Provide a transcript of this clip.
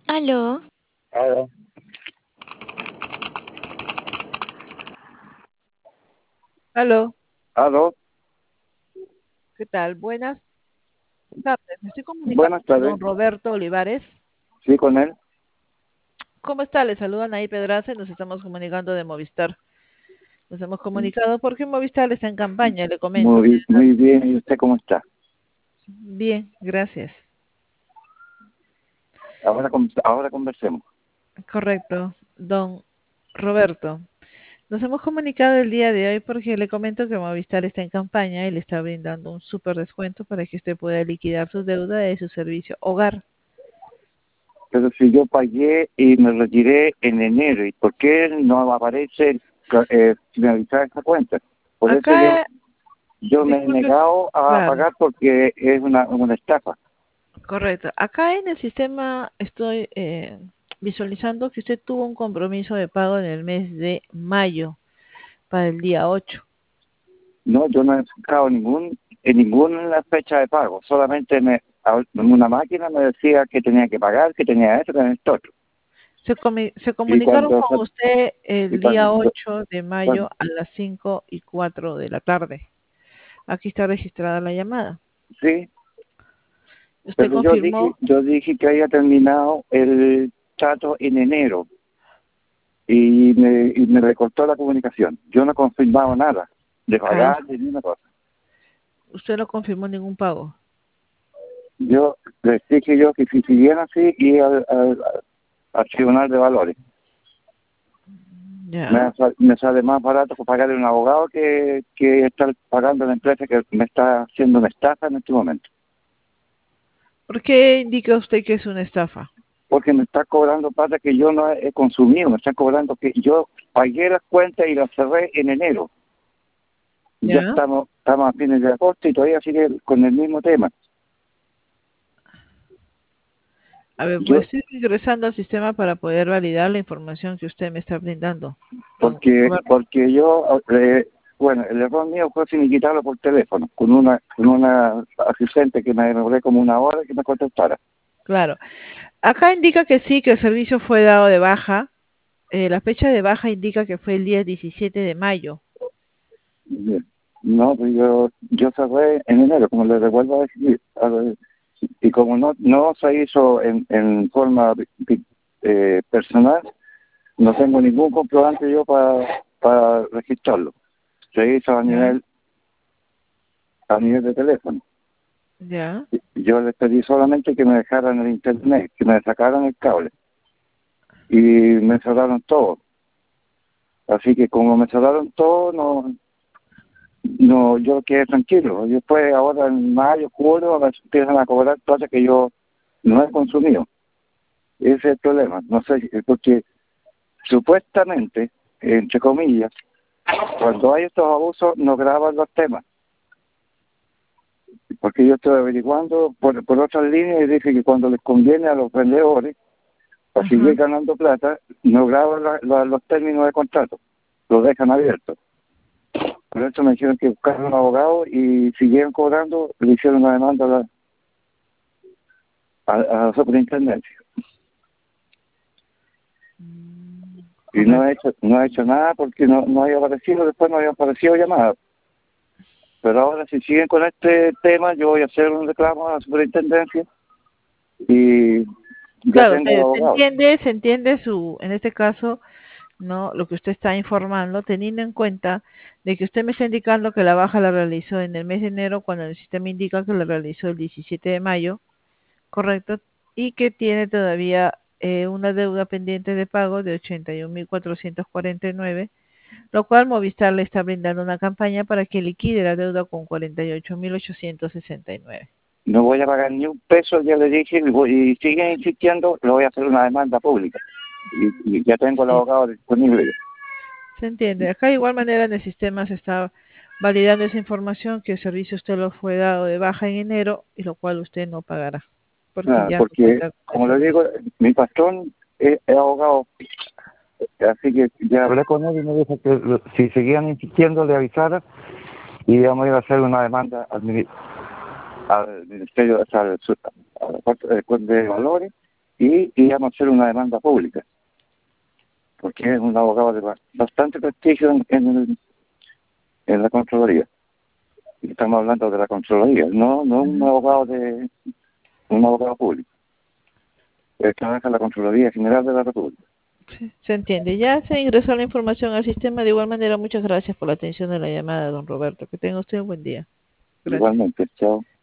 Aló, Aló, Aló, aló, ¿qué tal? Buenas tardes. Me estoy comunicando buenas con tardes, don Roberto Olivares. sí, con él. ¿Cómo está? Le saludan ahí Pedraza y nos estamos comunicando de Movistar. Nos hemos comunicado porque Movistar está en campaña, le comento. Muy bien, ¿y usted cómo está? Bien, gracias. Ahora conversemos. Correcto, don Roberto. Nos hemos comunicado el día de hoy porque le comento que Movistar está en campaña y le está brindando un súper descuento para que usted pueda liquidar su deuda de su servicio hogar. Pero si yo pagué y me retiré en enero, ¿y por qué no aparece finalizar esa cuenta? Por eso Acá, yo me he disculpe, negado a claro. pagar porque es una estafa. Correcto. Acá en el sistema estoy visualizando que usted tuvo un compromiso de pago en el mes de mayo para el día 8. No, yo no he sacado en ninguna fecha de pago, solamente en una máquina me decía que tenía que pagar, que tenía esto, que tenía esto otro. Se Y comunicaron cuando, con usted y el día cuando, 8 de cuando mayo a las 5:04 de la tarde. Aquí está registrada la llamada. sí. Usted Pero confirmó, yo dije que había terminado el trato en enero y me recortó la comunicación. Yo no confirmaba nada de ah, pagar ni una cosa. usted no confirmó ningún pago. Yo les dije yo que si siguiera así iba al Tribunal de Valores. Ya. Me sale más barato que pagarle a un abogado que estar pagando a la empresa que me está haciendo una estafa en este momento. ¿Por qué indica usted que es una estafa? Porque me está cobrando plata que yo no he consumido, me está cobrando que yo pagué las cuentas y las cerré en enero. Ya Ya. estamos a fines de agosto y todavía sigue con el mismo tema. A ver, pues Yo, estoy ingresando al sistema para poder validar la información que usted me está brindando, don porque, Roberto. porque yo, bueno, el error mío fue finiquitarlo por teléfono, con una asistente que me demoré como una hora que me contestara. Claro. Acá indica que sí, que el servicio fue dado de baja. La fecha de baja indica que fue el día 17 de mayo. No, pues yo cerré en enero, como le recuerdo a decir, y como no se hizo en forma personal, no tengo ningún comprobante yo para registrarlo. Se hizo Ya, a nivel de teléfono. ya. Yo les pedí solamente que me dejaran el internet, que me sacaran el cable. Y me cerraron todo. Así que como me cerraron todo, no, yo quedé tranquilo. Y después, ahora en mayo, julio, me empiezan a cobrar cosas que yo no he consumido. Ese es el problema. No sé, porque supuestamente, entre comillas, cuando hay estos abusos, no graban los temas. Porque yo estoy averiguando por otras líneas y dije que cuando les conviene a los vendedores, para seguir Ajá. ganando plata, no graban los términos de contrato, los dejan abiertos. Por eso me dijeron que buscaron un abogado y siguieron cobrando, le hicieron una demanda a la superintendencia. Y Correcto. no he hecho nada porque no había aparecido, después no había aparecido llamada. Pero ahora si siguen con este tema, yo voy a hacer un reclamo a la superintendencia y ya Claro, tengo el abogado. se entiende en este caso, no, lo que usted está informando, teniendo en cuenta de que usted me está indicando que la baja la realizó en el mes de enero, cuando el sistema indica que la realizó el 17 de mayo, correcto, y que tiene todavía una deuda pendiente de pago de 81.449, lo cual Movistar le está brindando una campaña para que liquide la deuda con 48.869. No voy a pagar ni un peso, ya le dije, y siguen insistiendo, le voy a hacer una demanda pública. Y ya tengo el Sí, abogado disponible. se entiende. Acá de igual manera en el sistema se está validando esa información que el servicio usted lo fue dado de baja en enero y lo cual usted no pagará porque Ah, ya no porque, cuenta con la como le digo, información. mi patrón es abogado, así que ya hablé con él y me dijo que si seguían insistiendo le avisara y íbamos a ir a hacer una demanda al Ministerio, o sea, a la Corte de Valores, y íbamos a hacer una demanda pública, porque es un abogado de bastante prestigio en la Contraloría. Y estamos hablando de la Contraloría, no un abogado público. Él trabaja en la Contraloría General de la República. Sí, se entiende. Ya se ingresó la información al sistema. De igual manera, muchas gracias por la atención de la llamada, don Roberto. Que tenga usted un buen día. Gracias. Igualmente, chao.